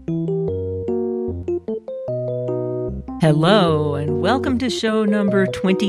Hello, and welcome to show number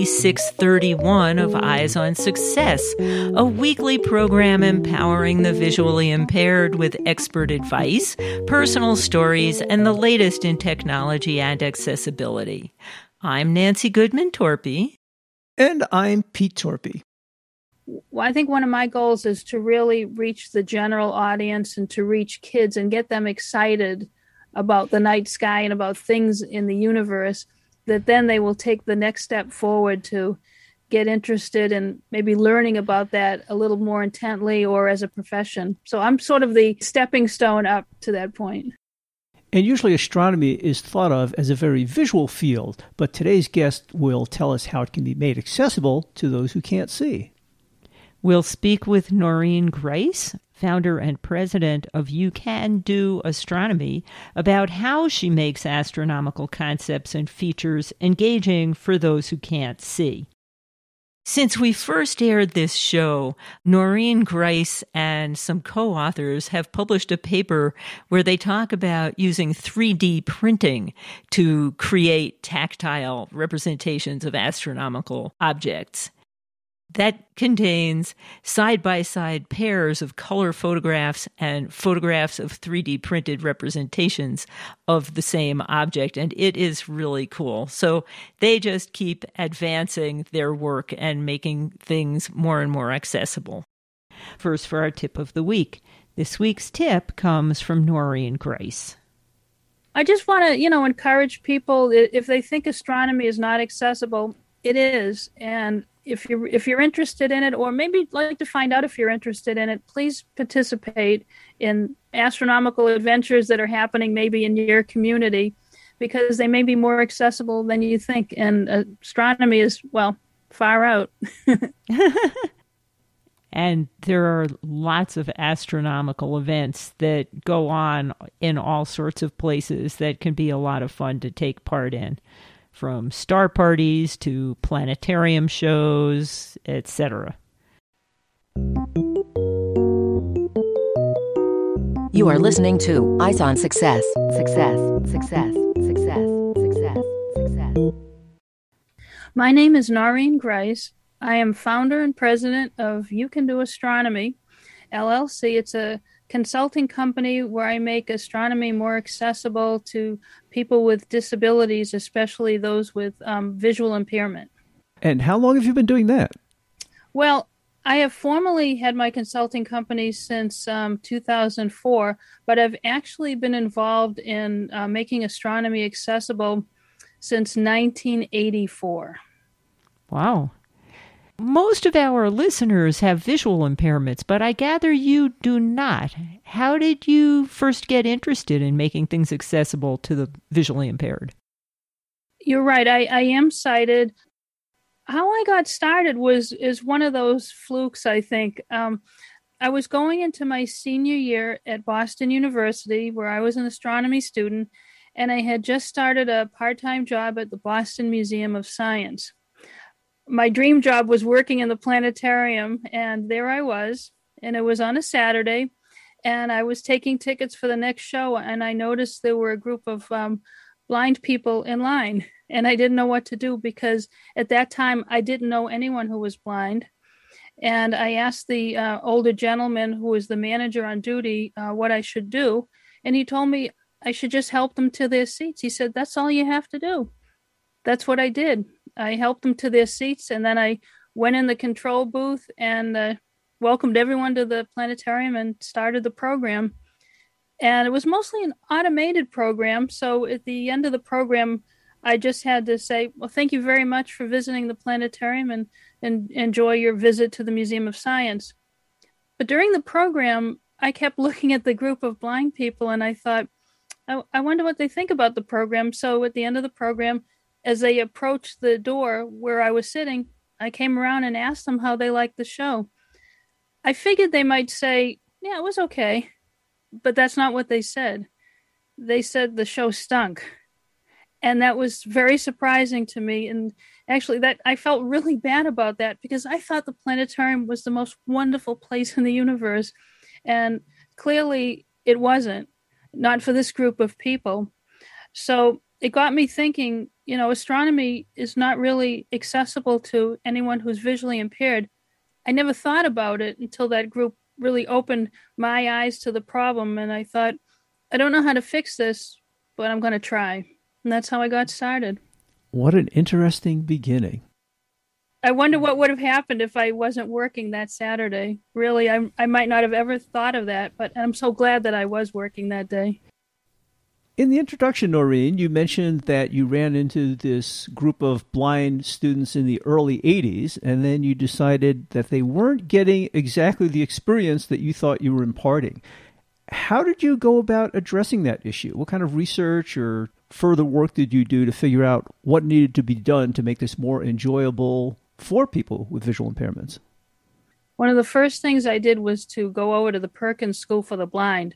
2631 of Eyes on Success, a weekly program empowering the visually impaired with expert advice, personal stories, and the latest in technology and accessibility. I'm Nancy Goodman-Torpy. And I'm Pete Torpy. Well, I think one of my goals is to really reach the general audience and to reach kids and get them excited about the night sky and about things in the universe, that then they will take the next step forward to get interested in maybe learning about that a little more intently or as a profession. So I'm sort of the stepping stone up to that point. And usually astronomy is thought of as a very visual field, but today's guest will tell us how it can be made accessible to those who can't see. We'll speak with Noreen Grice, founder and president of You Can Do Astronomy, about how she makes astronomical concepts and features engaging for those who can't see. Since we first aired this show, Noreen Grice and some co-authors have published a paper where they talk about using 3D printing to create tactile representations of astronomical objects. That contains side-by-side pairs of color photographs and photographs of 3D printed representations of the same object, and it is really cool. So they just keep advancing their work and making things more and more accessible. First, for our tip of the week. This week's tip comes from Noreen Grice. I just want to, encourage people, if they think astronomy is not accessible, it is, and if you're interested in it, or maybe like to find out if you're interested in it, please participate in astronomical adventures that are happening maybe in your community, because they may be more accessible than you think. And astronomy is, far out. And there are lots of astronomical events that go on in all sorts of places that can be a lot of fun to take part in. From star parties to planetarium shows, etc. You are listening to Eyes on Success. Success, success, success, success, success. My name is Noreen Grice. I am founder and president of You Can Do Astronomy, LLC. It's a consulting company where I make astronomy more accessible to people with disabilities, especially those with visual impairment. And how long have you been doing that? Well, I have formally had my consulting company since 2004, but I've actually been involved in making astronomy accessible since 1984. Wow. Most of our listeners have visual impairments, but I gather you do not. How did you first get interested in making things accessible to the visually impaired? You're right. I am sighted. How I got started is one of those flukes, I think. I was going into my senior year at Boston University, where I was an astronomy student, and I had just started a part-time job at the Boston Museum of Science. My dream job was working in the planetarium, and there I was, and it was on a Saturday, and I was taking tickets for the next show, and I noticed there were a group of blind people in line, and I didn't know what to do, because at that time I didn't know anyone who was blind, and I asked the older gentleman who was the manager on duty what I should do, and he told me I should just help them to their seats. He said, "That's all you have to do." That's what I did. I helped them to their seats, and then I went in the control booth and welcomed everyone to the planetarium and started the program. And it was mostly an automated program, so at the end of the program, I just had to say, well, thank you very much for visiting the planetarium, and enjoy your visit to the Museum of Science. But during the program, I kept looking at the group of blind people, and I thought, I wonder what they think about the program. So at the end of the program, as they approached the door where I was sitting, I came around and asked them how they liked the show. I figured they might say, yeah, it was okay. But that's not what they said. They said the show stunk. And that was very surprising to me. And actually, that I felt really bad about that, because I thought the planetarium was the most wonderful place in the universe. And clearly it wasn't. not for this group of people. So it got me thinking, astronomy is not really accessible to anyone who's visually impaired. I never thought about it until that group really opened my eyes to the problem. And I thought, I don't know how to fix this, but I'm going to try. And that's how I got started. What an interesting beginning. I wonder what would have happened if I wasn't working that Saturday. Really, I might not have ever thought of that, but I'm so glad that I was working that day. In the introduction, Noreen, you mentioned that you ran into this group of blind students in the early 80s, and then you decided that they weren't getting exactly the experience that you thought you were imparting. How did you go about addressing that issue? What kind of research or further work did you do to figure out what needed to be done to make this more enjoyable for people with visual impairments? One of the first things I did was to go over to the Perkins School for the Blind.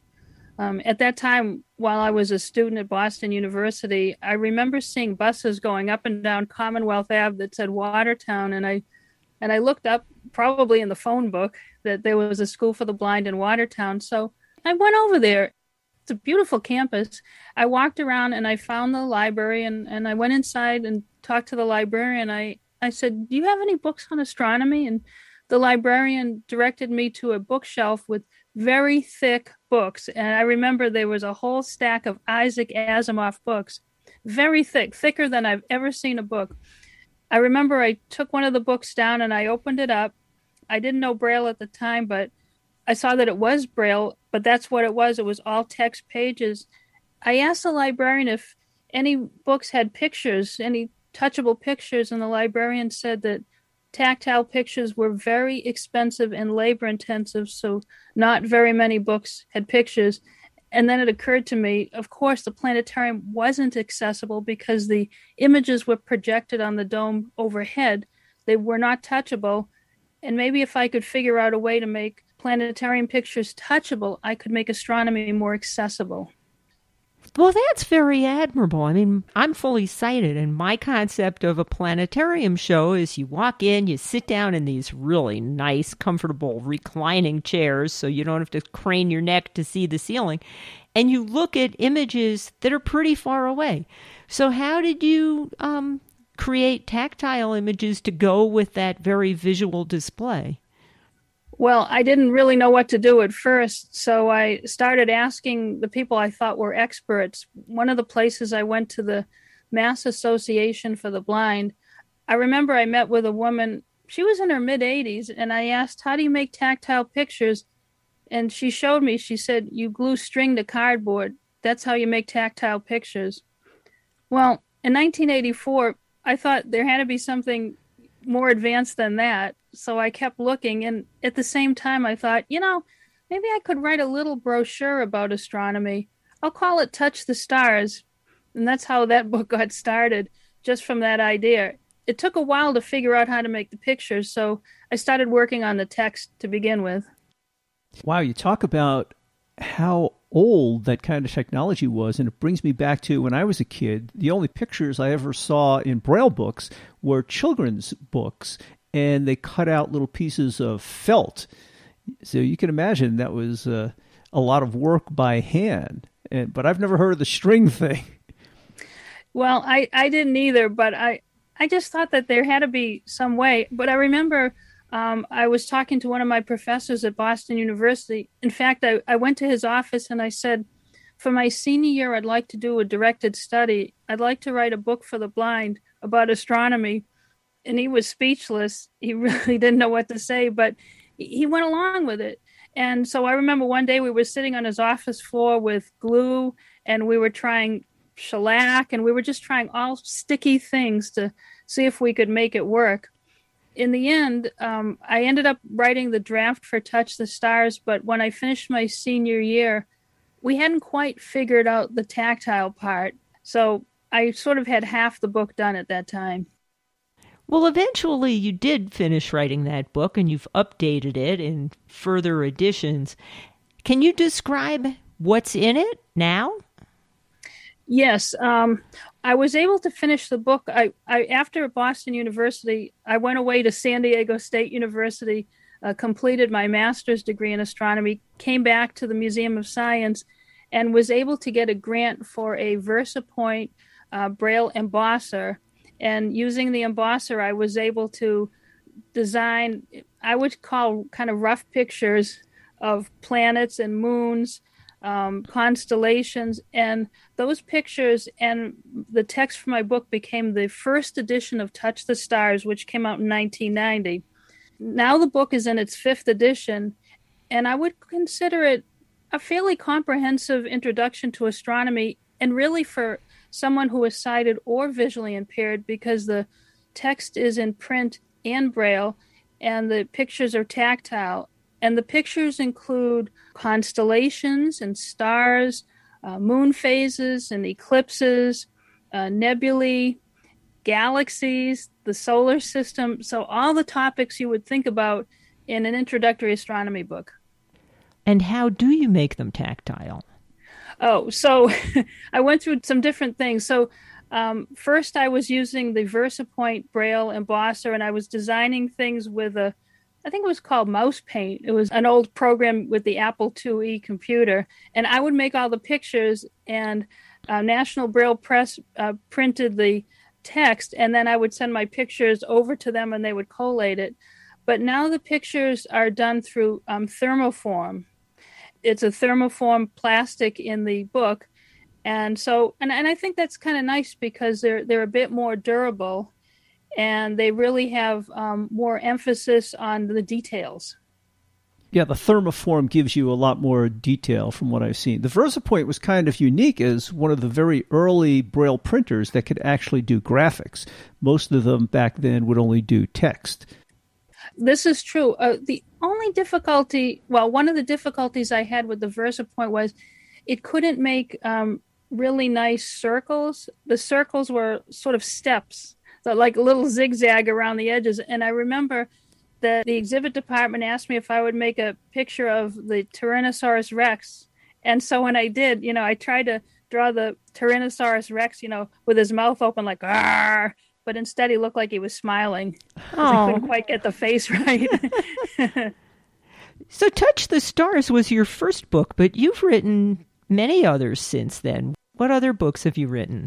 At that time, while I was a student at Boston University, I remember seeing buses going up and down Commonwealth Ave that said Watertown, and I looked up, probably in the phone book, that there was a school for the blind in Watertown. So I went over there. It's a beautiful campus. I walked around and I found the library, and I went inside and talked to the librarian. I said, "Do you have any books on astronomy?" And the librarian directed me to a bookshelf with very thick books. And I remember there was a whole stack of Isaac Asimov books, very thick, thicker than I've ever seen a book. I remember I took one of the books down and I opened it up. I didn't know Braille at the time, but I saw that it was Braille, but that's what it was. It was all text pages. I asked the librarian if any books had pictures, any touchable pictures, and the librarian said that tactile pictures were very expensive and labor intensive, so not very many books had pictures. And then it occurred to me, of course, the planetarium wasn't accessible because the images were projected on the dome overhead. They were not touchable. And maybe if I could figure out a way to make planetarium pictures touchable, I could make astronomy more accessible. Well, that's very admirable. I mean, I'm fully sighted, and my concept of a planetarium show is you walk in, you sit down in these really nice, comfortable, reclining chairs so you don't have to crane your neck to see the ceiling, and you look at images that are pretty far away. So how did you create tactile images to go with that very visual display? Well, I didn't really know what to do at first, so I started asking the people I thought were experts. One of the places I went to, the Mass Association for the Blind. I remember I met with a woman, she was in her mid-80s, and I asked, "How do you make tactile pictures?" And she showed me, she said, "You glue string to cardboard. That's how you make tactile pictures." Well, in 1984, I thought there had to be something more advanced than that. So I kept looking, and at the same time I thought, maybe I could write a little brochure about astronomy. I'll call it Touch the Stars. And that's how that book got started, just from that idea. It took a while to figure out how to make the pictures, so I started working on the text to begin with. Wow, you talk about how old that kind of technology was, and it brings me back to when I was a kid. The only pictures I ever saw in Braille books were children's books, and they cut out little pieces of felt. So you can imagine that was a lot of work by hand. But I've never heard of the string thing. Well, I didn't either, but I just thought that there had to be some way. But I remember I was talking to one of my professors at Boston University. In fact, I went to his office and I said, for my senior year, I'd like to do a directed study. I'd like to write a book for the blind about astronomy. And he was speechless. He really didn't know what to say, but he went along with it. And so I remember one day we were sitting on his office floor with glue, and we were trying shellac, and we were just trying all sticky things to see if we could make it work. In the end, I ended up writing the draft for Touch the Stars, but when I finished my senior year, we hadn't quite figured out the tactile part. So I sort of had half the book done at that time. Well, eventually you did finish writing that book, and you've updated it in further editions. Can you describe what's in it now? Yes, I was able to finish the book. I after Boston University, I went away to San Diego State University, completed my master's degree in astronomy, came back to the Museum of Science, and was able to get a grant for a VersaPoint Braille embosser. And using the embosser, I was able to design, I would call kind of rough pictures of planets and moons, constellations, and those pictures and the text for my book became the first edition of Touch the Stars, which came out in 1990. Now the book is in its fifth edition, and I would consider it a fairly comprehensive introduction to astronomy, and really for someone who is sighted or visually impaired, because the text is in print and Braille, and the pictures are tactile. And the pictures include constellations and stars, moon phases and eclipses, nebulae, galaxies, the solar system. So all the topics you would think about in an introductory astronomy book. And how do you make them tactile? Oh, so I went through some different things. So first I was using the VersaPoint Braille embosser, and I was designing things with I think it was called Mouse Paint. It was an old program with the Apple IIe computer. And I would make all the pictures, and National Braille Press printed the text, and then I would send my pictures over to them and they would collate it. But now the pictures are done through thermoform. It's a thermoform plastic in the book. And so, and I think that's kind of nice because they're a bit more durable, and they really have more emphasis on the details. Yeah, the thermoform gives you a lot more detail from what I've seen. The VersaPoint was kind of unique as one of the very early Braille printers that could actually do graphics. Most of them back then would only do text. This is true. The only difficulty, one of the difficulties I had with the VersaPoint was it couldn't make really nice circles. The circles were sort of steps, so like a little zigzag around the edges. And I remember that the exhibit department asked me if I would make a picture of the Tyrannosaurus Rex. And so when I did, I tried to draw the Tyrannosaurus Rex, with his mouth open like, "Arr!" But instead he looked like he was smiling. I couldn't quite get the face right. So Touch the Stars was your first book, but you've written many others since then. What other books have you written?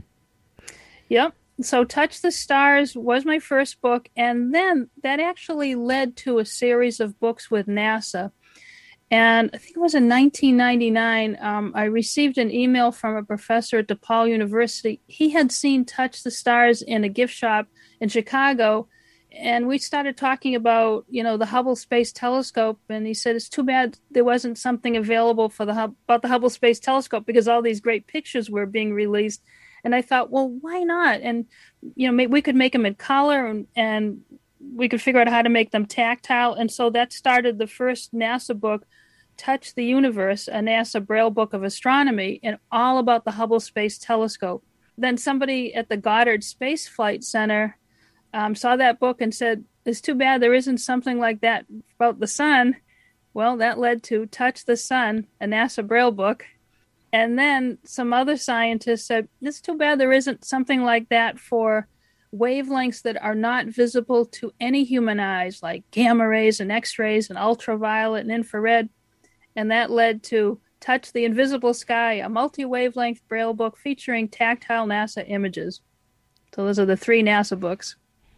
Yep. So Touch the Stars was my first book, and then that actually led to a series of books with NASA. And I think it was in 1999, I received an email from a professor at DePaul University. He had seen Touch the Stars in a gift shop in Chicago, and we started talking about, the Hubble Space Telescope, and he said, it's too bad there wasn't something available for about the Hubble Space Telescope, because all these great pictures were being released. And I thought, well, why not? And, we could make them in color, and we could figure out how to make them tactile. And so that started the first NASA book, Touch the Universe, a NASA Braille book of astronomy, and all about the Hubble Space Telescope. Then somebody at the Goddard Space Flight Center saw that book and said, it's too bad there isn't something like that about the sun. Well, that led to Touch the Sun, a NASA Braille book. And then some other scientists said, it's too bad there isn't something like that for wavelengths that are not visible to any human eyes, like gamma rays and X-rays and ultraviolet and infrared. And that led to Touch the Invisible Sky, a multi-wavelength Braille book featuring tactile NASA images. So those are the three NASA books.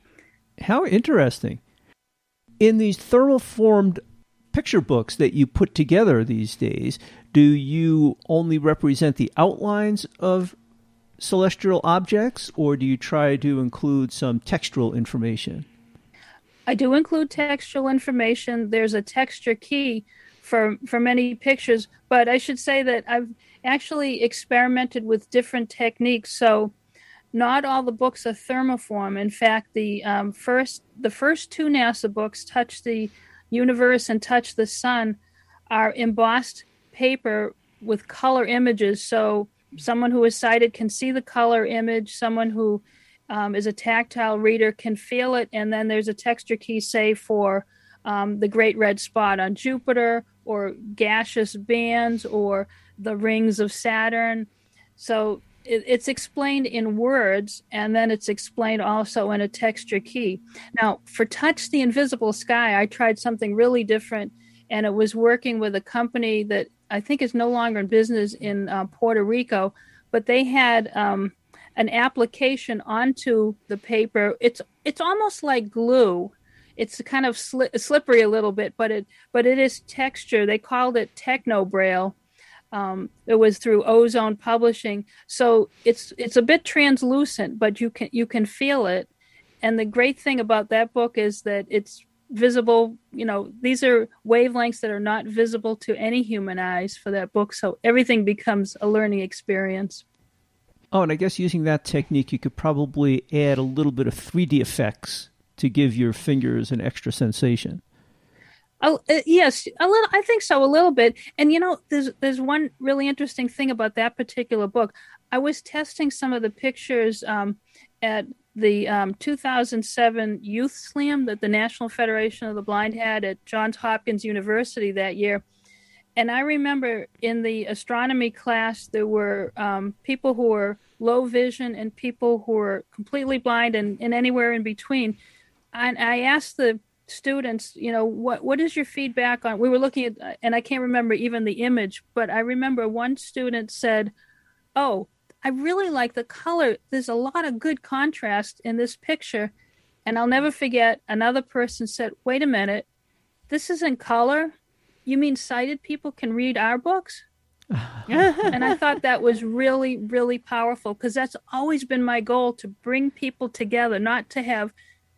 How interesting. In these thermoformed picture books that you put together these days, do you only represent the outlines of celestial objects, or do you try to include some textual information? I do include textual information. There's a texture key for many pictures, but I should say that I've actually experimented with different techniques. So not all the books are thermoform. In fact, the first two NASA books, Touch the Universe and Touch the Sun, are embossed paper with color images. So someone who is sighted can see the color image. Someone who is a tactile reader can feel it. And then there's a texture key, say, for the Great Red Spot on Jupiter, or gaseous bands, or the rings of Saturn. So it's explained in words, and then it's explained also in a texture key. Now, for Touch the Invisible Sky, I tried something really different, and it was working with a company that I think is no longer in business in Puerto Rico, but they had an application onto the paper. It's almost like glue. It's kind of slippery a little bit, but it is texture. They called it Techno Braille. It was through Ozone Publishing, so it's a bit translucent, but you can feel it. And the great thing about that book is that it's visible. These are wavelengths that are not visible to any human eyes for that book, so everything becomes a learning experience. Oh, and I guess using that technique, you could probably add a little bit of 3D effects to give your fingers an extra sensation. Yes, a little. I think so, a little bit. And there's one really interesting thing about that particular book. I was testing some of the pictures at the 2007 Youth Slam that the National Federation of the Blind had at Johns Hopkins University that year. And I remember in the astronomy class, there were people who were low vision and people who were completely blind and anywhere in between. And I asked the students, what is your feedback on? We were looking at, and I can't remember even the image, but I remember one student said, "Oh, I really like the color. There's a lot of good contrast in this picture." And I'll never forget, another person said, "Wait a minute, this isn't color? You mean sighted people can read our books?" And I thought that was really, really powerful, because that's always been my goal, to bring people together, not to have,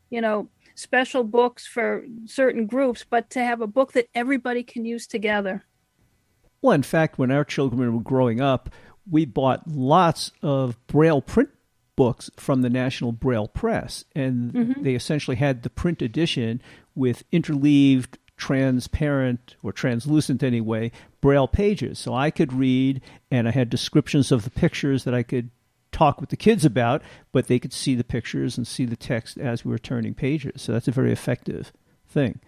special books for certain groups, but to have a book that everybody can use together. Well, in fact, when our children were growing up, we bought lots of Braille print books from the National Braille Press, and they essentially had the print edition with interleaved, transparent, or translucent anyway, Braille pages. So I could read, and I had descriptions of the pictures that I could talk with the kids about, but they could see the pictures and see the text as we were turning pages. So that's a very effective thing.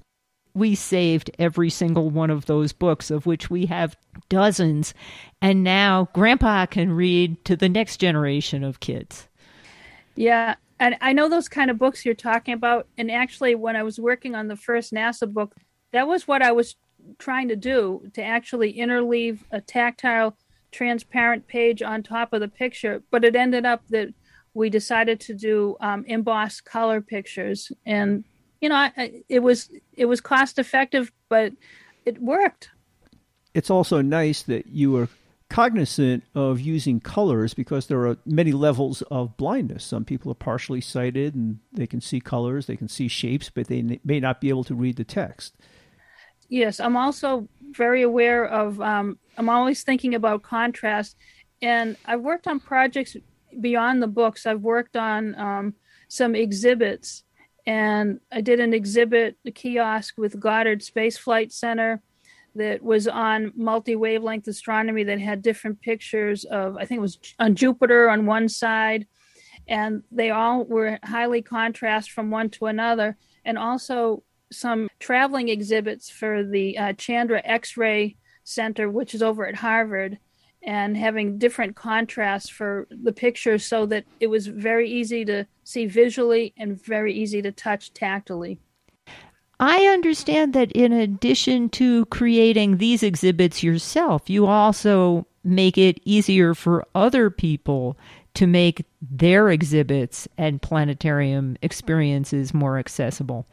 We saved every single one of those books, of which we have dozens, and now Grandpa can read to the next generation of kids. Yeah, and I know those kind of books you're talking about, and actually when I was working on the first NASA book, that was what I was trying to do, to actually interleave a tactile, transparent page on top of the picture, but it ended up that we decided to do embossed color pictures, and it was cost effective, but it worked. It's also nice that you are cognizant of using colors, because there are many levels of blindness. Some people are partially sighted and they can see colors, they can see shapes, but they may not be able to read the text. Yes, I'm also very aware of, I'm always thinking about contrast, and I've worked on projects beyond the books. I've worked on some exhibits, and I did an exhibit, the kiosk with Goddard Space Flight Center, that was on multi-wavelength astronomy, that had different pictures of, I think it was on Jupiter on one side, and they all were highly contrast from one to another, and also some traveling exhibits for the Chandra X-ray Center, which is over at Harvard, and having different contrasts for the pictures so that it was very easy to see visually and very easy to touch tactily. I understand that in addition to creating these exhibits yourself, you also make it easier for other people to make their exhibits and planetarium experiences more accessible.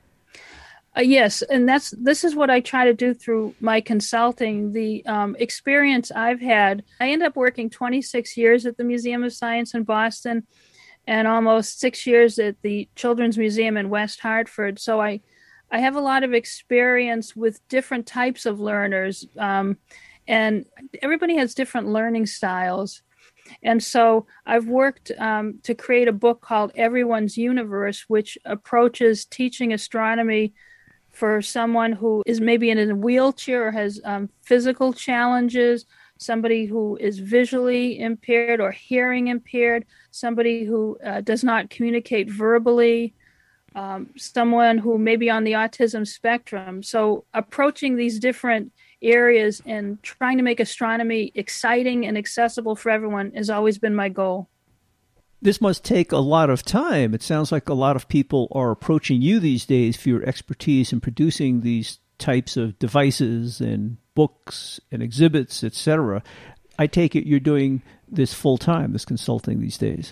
Yes, and this is what I try to do through my consulting. The experience I've had, I ended up working 26 years at the Museum of Science in Boston and almost 6 years at the Children's Museum in West Hartford. So I have a lot of experience with different types of learners, and everybody has different learning styles. And so I've worked to create a book called Everyone's Universe, which approaches teaching astronomy for someone who is maybe in a wheelchair or has physical challenges, somebody who is visually impaired or hearing impaired, somebody who does not communicate verbally, someone who may be on the autism spectrum. So approaching these different areas and trying to make astronomy exciting and accessible for everyone has always been my goal. This must take a lot of time. It sounds like a lot of people are approaching you these days for your expertise in producing these types of devices and books and exhibits, etc. I take it you're doing this full time, this consulting these days.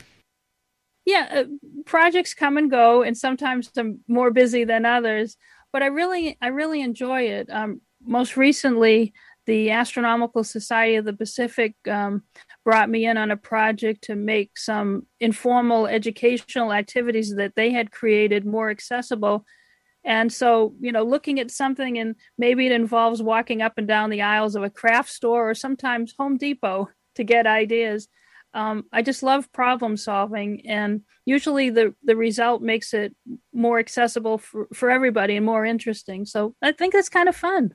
Yeah, projects come and go, and sometimes I'm more busy than others. But I really enjoy it. Most recently, the Astronomical Society of the Pacific brought me in on a project to make some informal educational activities that they had created more accessible. And so, looking at something, and maybe it involves walking up and down the aisles of a craft store or sometimes Home Depot to get ideas. I just love problem solving, and usually the result makes it more accessible for everybody and more interesting. So I think that's kind of fun.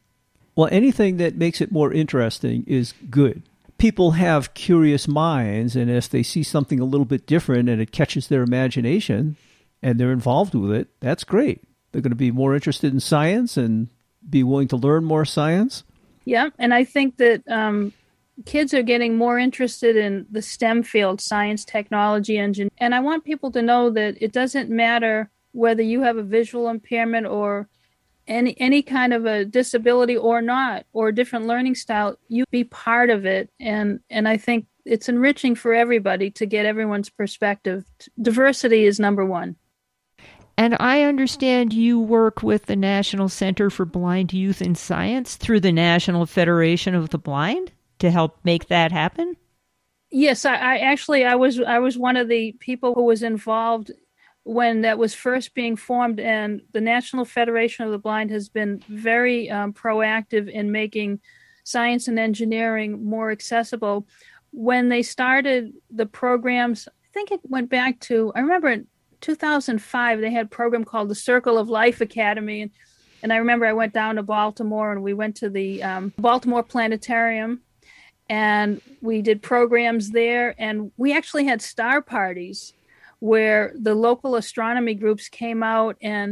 Well, anything that makes it more interesting is good. People have curious minds, and if they see something a little bit different and it catches their imagination and they're involved with it, that's great. They're going to be more interested in science and be willing to learn more science. Yeah, and I think that kids are getting more interested in the STEM field, science, technology, engineering. And I want people to know that it doesn't matter whether you have a visual impairment or any kind of a disability or not, or a different learning style. You be part of it. And I think it's enriching for everybody to get everyone's perspective. Diversity is number one. And I understand you work with the National Center for Blind Youth in Science through the National Federation of the Blind to help make that happen? Yes, I was one of the people who was involved when that was first being formed, and the National Federation of the Blind has been very proactive in making science and engineering more accessible. When they started the programs, I think it went back to, I remember in 2005, they had a program called the Circle of Life Academy. And I remember I went down to Baltimore, and we went to the Baltimore Planetarium, and we did programs there. And we actually had star parties where the local astronomy groups came out, and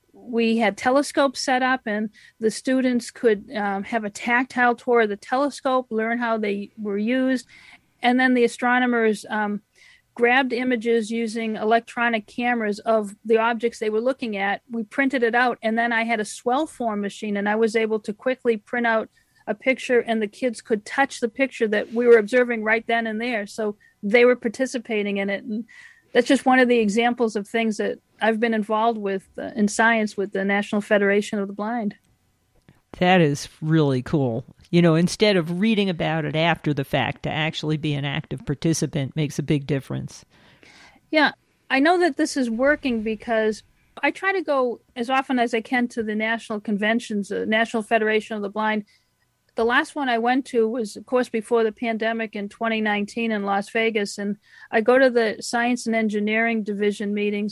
we had telescopes set up, and the students could have a tactile tour of the telescope, learn how they were used. And then the astronomers grabbed images using electronic cameras of the objects they were looking at. We printed it out, and then I had a swell form machine, and I was able to quickly print out a picture, and the kids could touch the picture that we were observing right then and there. So they were participating in it. And that's just one of the examples of things that I've been involved with in science with the National Federation of the Blind. That is really cool. Instead of reading about it after the fact, to actually be an active participant makes a big difference. Yeah, I know that this is working because I try to go as often as I can to the national conventions, the National Federation of the Blind. The last one I went to was, of course, before the pandemic in 2019 in Las Vegas. And I go to the Science and Engineering Division meetings,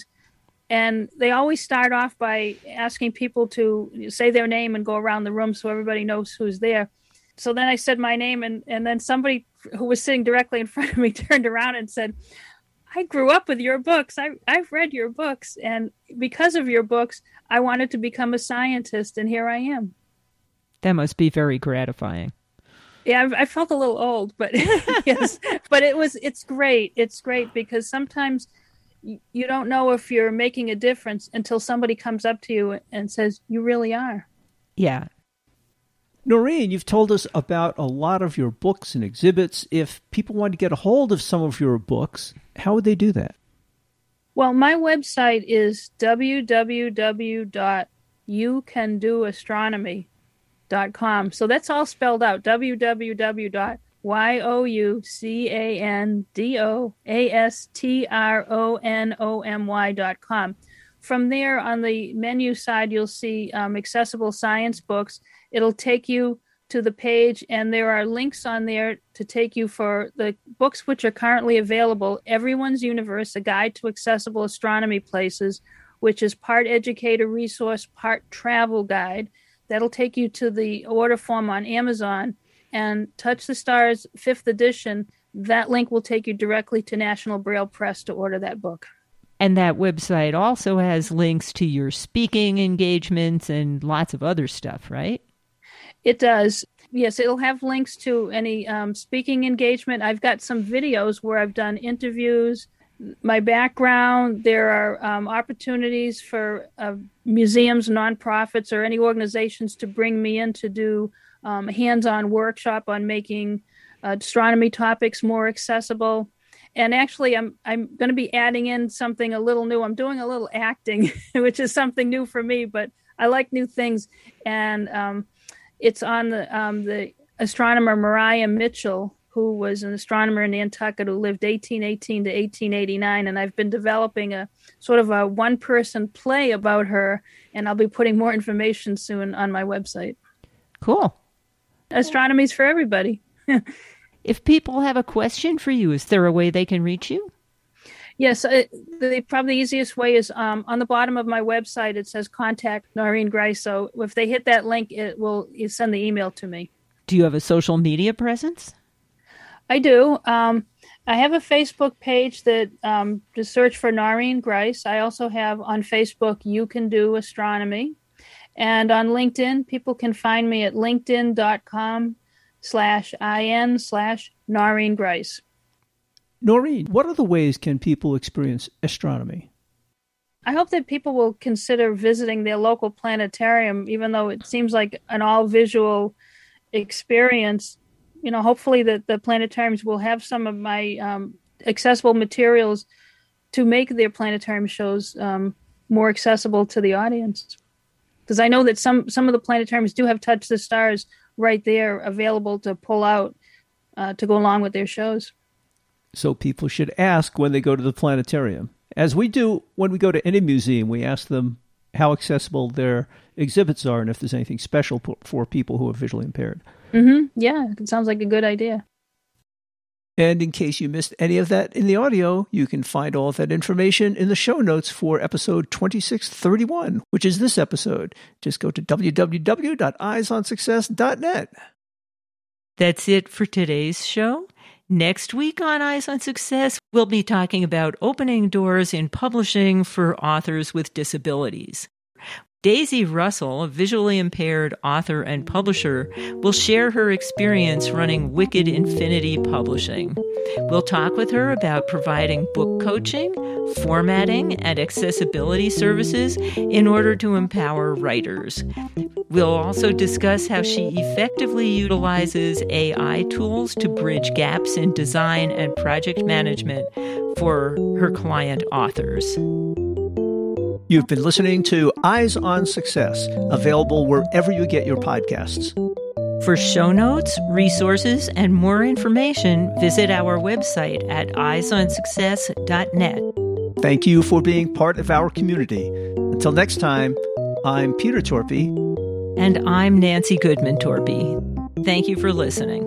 and they always start off by asking people to say their name and go around the room so everybody knows who's there. So then I said my name, and then somebody who was sitting directly in front of me turned around and said, I grew up with your books. I've read your books. And because of your books, I wanted to become a scientist, and here I am. That must be very gratifying. Yeah, I felt a little old, but yes, but it's great. It's great because sometimes you don't know if you're making a difference until somebody comes up to you and says, you really are. Yeah. Noreen, you've told us about a lot of your books and exhibits. If people want to get a hold of some of your books, how would they do that? Well, my website is www.youcandoastronomy.com. So that's all spelled out, www.youcandoastronomy.com. From there, on the menu side, you'll see accessible science books. It'll take you to the page, and there are links on there to take you for the books which are currently available. Everyone's Universe, A Guide to Accessible Astronomy Places, which is part educator resource, part travel guide. That'll take you to the order form on Amazon, and Touch the Stars 5th edition. That link will take you directly to National Braille Press to order that book. And that website also has links to your speaking engagements and lots of other stuff, right? It does. Yes, it'll have links to any speaking engagement. I've got some videos where I've done interviews, my background. There are opportunities for museums, nonprofits, or any organizations to bring me in to do hands-on workshop on making astronomy topics more accessible. And actually, I'm going to be adding in something a little new. I'm doing a little acting, which is something new for me, but I like new things. And it's on the astronomer Mariah Mitchell, who was an astronomer in Nantucket who lived 1818 to 1889. And I've been developing a sort of a one-person play about her, and I'll be putting more information soon on my website. Cool. Astronomy's for everybody. If people have a question for you, is there a way they can reach you? Yes, probably the easiest way is on the bottom of my website, it says contact Noreen Grice. So if they hit that link, it will send the email to me. Do you have a social media presence? I do. I have a Facebook page that just search for Noreen Grice. I also have on Facebook, You Can Do Astronomy. And on LinkedIn, people can find me at linkedin.com/in/Noreen Grice. Noreen, what other ways can people experience astronomy? I hope that people will consider visiting their local planetarium, even though it seems like an all-visual experience. You know, hopefully that the planetariums will have some of my accessible materials to make their planetarium shows more accessible to the audience. Because I know that some of the planetariums do have Touch the Stars right there available to pull out to go along with their shows. So people should ask when they go to the planetarium. As we do when we go to any museum, we ask them how accessible their exhibits are and if there's anything special for people who are visually impaired. Mm-hmm. Yeah, it sounds like a good idea. And in case you missed any of that in the audio, you can find all of that information in the show notes for episode 2631, which is this episode. Just go to www.eyesonsuccess.net. That's it for today's show. Next week on Eyes on Success, we'll be talking about opening doors in publishing for authors with disabilities. Daisy Russell, a visually impaired author and publisher, will share her experience running Wicked Infinity Publishing. We'll talk with her about providing book coaching, formatting, and accessibility services in order to empower writers. We'll also discuss how she effectively utilizes AI tools to bridge gaps in design and project management for her client authors. You've been listening to Eyes on Success, available wherever you get your podcasts. For show notes, resources, and more information, visit our website at eyesonsuccess.net. Thank you for being part of our community. Until next time, I'm Peter Torpy. And I'm Nancy Goodman Torpy. Thank you for listening.